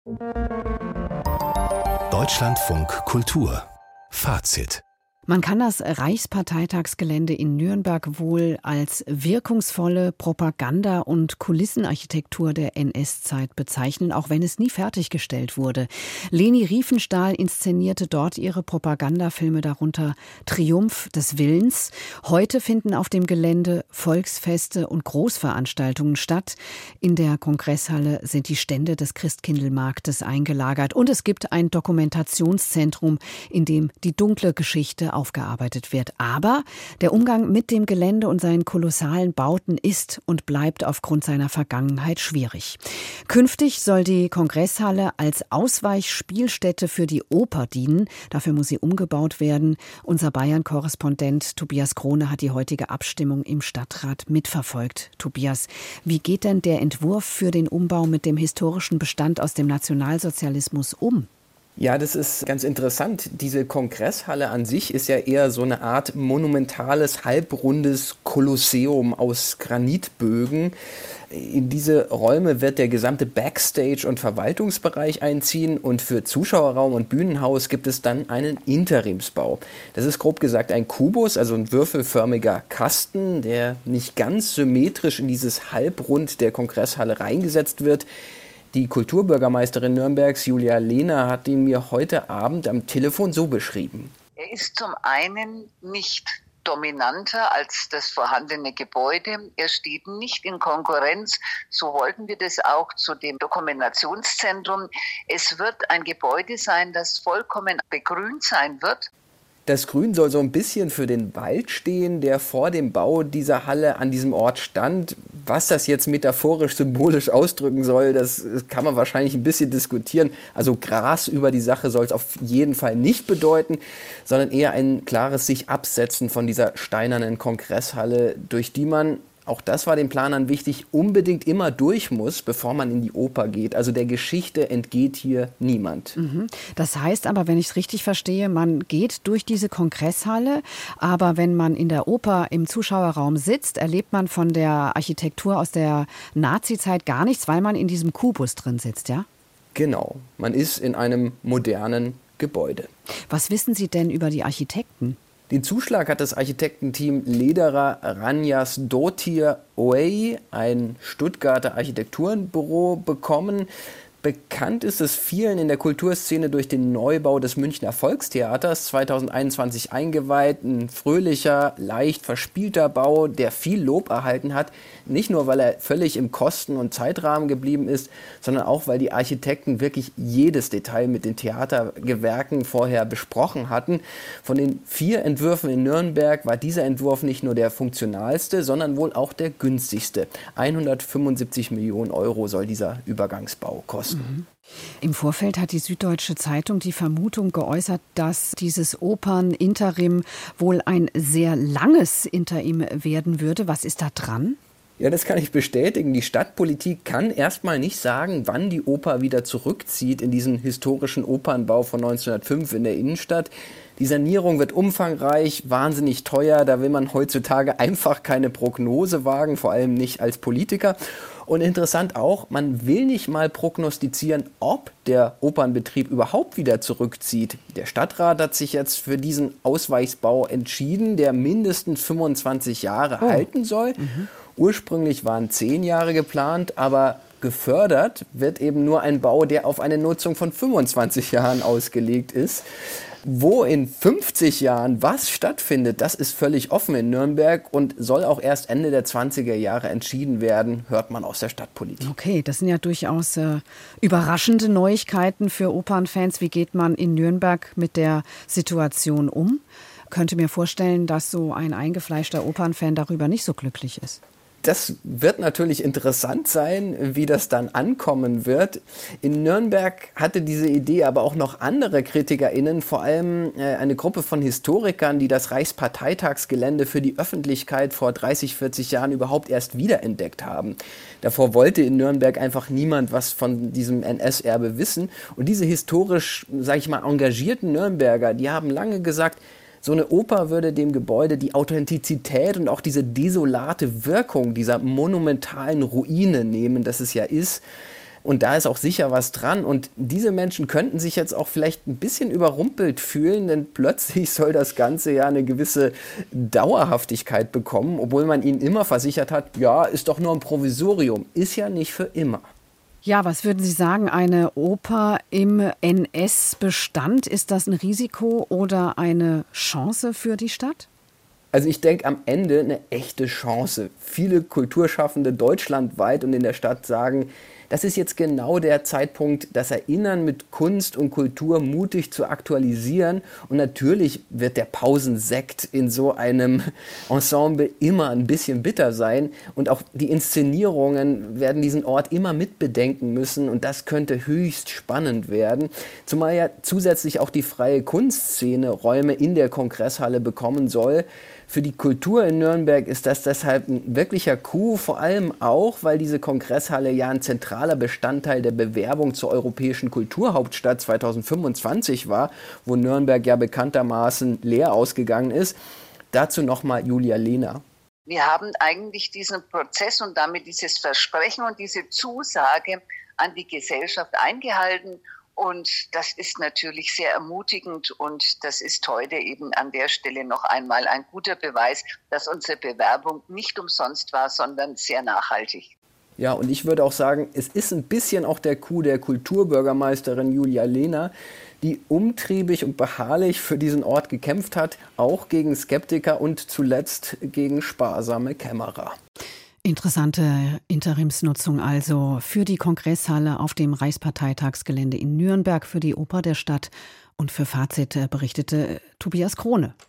Deutschlandfunk Kultur Fazit. Man kann das Reichsparteitagsgelände in Nürnberg wohl als wirkungsvolle Propaganda- und Kulissenarchitektur der NS-Zeit bezeichnen, auch wenn es nie fertiggestellt wurde. Leni Riefenstahl inszenierte dort ihre Propagandafilme, darunter Triumph des Willens. Heute finden auf dem Gelände Volksfeste und Großveranstaltungen statt. In der Kongresshalle sind die Stände des Christkindlmarktes eingelagert und es gibt ein Dokumentationszentrum, in dem die dunkle Geschichte aufgearbeitet wird. Aber der Umgang mit dem Gelände und seinen kolossalen Bauten ist und bleibt aufgrund seiner Vergangenheit schwierig. Künftig soll die Kongresshalle als Ausweichspielstätte für die Oper dienen. Dafür muss sie umgebaut werden. Unser Bayern-Korrespondent Tobias Krone hat die heutige Abstimmung im Stadtrat mitverfolgt. Tobias, wie geht denn der Entwurf für den Umbau mit dem historischen Bestand aus dem Nationalsozialismus um? Ja, das ist ganz interessant. Diese Kongresshalle an sich ist ja eher so eine Art monumentales, halbrundes Kolosseum aus Granitbögen. In diese Räume wird der gesamte Backstage- und Verwaltungsbereich einziehen und für Zuschauerraum und Bühnenhaus gibt es dann einen Interimsbau. Das ist grob gesagt ein Kubus, also ein würfelförmiger Kasten, der nicht ganz symmetrisch in dieses Halbrund der Kongresshalle reingesetzt wird. Die Kulturbürgermeisterin Nürnbergs, Julia Lehner, hat ihn mir heute Abend am Telefon so beschrieben. Er ist zum einen nicht dominanter als das vorhandene Gebäude. Er steht nicht in Konkurrenz, so wollten wir das auch zu dem Dokumentationszentrum. Es wird ein Gebäude sein, das vollkommen begrünt sein wird. Das Grün soll so ein bisschen für den Wald stehen, der vor dem Bau dieser Halle an diesem Ort stand. Was das jetzt metaphorisch, symbolisch ausdrücken soll, das kann man wahrscheinlich ein bisschen diskutieren. Also Gras über die Sache soll es auf jeden Fall nicht bedeuten, sondern eher ein klares sich absetzen von dieser steinernen Kongresshalle, durch die man, auch das war den Planern wichtig, unbedingt immer durch muss, bevor man in die Oper geht. Also der Geschichte entgeht hier niemand. Das heißt aber, wenn ich es richtig verstehe, man geht durch diese Kongresshalle, aber wenn man in der Oper im Zuschauerraum sitzt, erlebt man von der Architektur aus der Nazizeit gar nichts, weil man in diesem Kubus drin sitzt, ja? Genau, man ist in einem modernen Gebäude. Was wissen Sie denn über die Architekten? Den Zuschlag hat das Architektenteam Lederer Ranjas Dottir Oey, ein Stuttgarter Architekturbüro, bekommen. Bekannt ist es vielen in der Kulturszene durch den Neubau des Münchner Volkstheaters, 2021 eingeweiht. Ein fröhlicher, leicht verspielter Bau, der viel Lob erhalten hat. Nicht nur, weil er völlig im Kosten- und Zeitrahmen geblieben ist, sondern auch, weil die Architekten wirklich jedes Detail mit den Theatergewerken vorher besprochen hatten. Von den 4 Entwürfen in Nürnberg war dieser Entwurf nicht nur der funktionalste, sondern wohl auch der günstigste. 175 Millionen Euro soll dieser Übergangsbau kosten. Im Vorfeld hat die Süddeutsche Zeitung die Vermutung geäußert, dass dieses Opern-Interim wohl ein sehr langes Interim werden würde. Was ist da dran? Ja, das kann ich bestätigen. Die Stadtpolitik kann erstmal nicht sagen, wann die Oper wieder zurückzieht in diesen historischen Opernbau von 1905 in der Innenstadt. Die Sanierung wird umfangreich, wahnsinnig teuer. Da will man heutzutage einfach keine Prognose wagen, vor allem nicht als Politiker. Und interessant auch, man will nicht mal prognostizieren, ob der Opernbetrieb überhaupt wieder zurückzieht. Der Stadtrat hat sich jetzt für diesen Ausweichsbau entschieden, der mindestens 25 Jahre halten soll. Ursprünglich waren 10 Jahre geplant, aber gefördert wird eben nur ein Bau, der auf eine Nutzung von 25 Jahren ausgelegt ist. Wo in 50 Jahren was stattfindet, das ist völlig offen in Nürnberg und soll auch erst Ende der 20er Jahre entschieden werden, hört man aus der Stadtpolitik. Okay, das sind ja durchaus überraschende Neuigkeiten für Opernfans. Wie geht man in Nürnberg mit der Situation um? Könnte mir vorstellen, dass so ein eingefleischter Opernfan darüber nicht so glücklich ist. Das wird natürlich interessant sein, wie das dann ankommen wird. In Nürnberg hatte diese Idee aber auch noch andere KritikerInnen, vor allem eine Gruppe von Historikern, die das Reichsparteitagsgelände für die Öffentlichkeit vor 30, 40 Jahren überhaupt erst wiederentdeckt haben. Davor wollte in Nürnberg einfach niemand was von diesem NS-Erbe wissen. Und diese historisch, sage ich mal, engagierten Nürnberger, die haben lange gesagt, so eine Oper würde dem Gebäude die Authentizität und auch diese desolate Wirkung dieser monumentalen Ruine nehmen, das es ja ist. Und da ist auch sicher was dran. Und diese Menschen könnten sich jetzt auch vielleicht ein bisschen überrumpelt fühlen, denn plötzlich soll das Ganze ja eine gewisse Dauerhaftigkeit bekommen, obwohl man ihnen immer versichert hat, ja, ist doch nur ein Provisorium, ist ja nicht für immer. Ja, was würden Sie sagen, eine Oper im NS-Bestand, ist das ein Risiko oder eine Chance für die Stadt? Also ich denke am Ende eine echte Chance. Viele Kulturschaffende deutschlandweit und in der Stadt sagen, das ist jetzt genau der Zeitpunkt, das Erinnern mit Kunst und Kultur mutig zu aktualisieren. Und natürlich wird der Pausensekt in so einem Ensemble immer ein bisschen bitter sein. Und auch die Inszenierungen werden diesen Ort immer mitbedenken müssen. Und das könnte höchst spannend werden. Zumal ja zusätzlich auch die freie Kunstszene Räume in der Kongresshalle bekommen soll. Für die Kultur in Nürnberg ist das deshalb ein wirklicher Coup, vor allem auch, weil diese Kongresshalle ja ein zentraler Bestandteil der Bewerbung zur Europäischen Kulturhauptstadt 2025 war, wo Nürnberg ja bekanntermaßen leer ausgegangen ist. Dazu nochmal Julia Lehner. Wir haben eigentlich diesen Prozess und damit dieses Versprechen und diese Zusage an die Gesellschaft eingehalten. Und das ist natürlich sehr ermutigend und das ist heute eben an der Stelle noch einmal ein guter Beweis, dass unsere Bewerbung nicht umsonst war, sondern sehr nachhaltig. Ja, und ich würde auch sagen, es ist ein bisschen auch der Coup der Kulturbürgermeisterin Julia Lehner, die umtriebig und beharrlich für diesen Ort gekämpft hat, auch gegen Skeptiker und zuletzt gegen sparsame Kämmerer. Interessante Interimsnutzung also für die Kongresshalle auf dem Reichsparteitagsgelände in Nürnberg, für die Oper der Stadt und für Fazit berichtete Tobias Krone.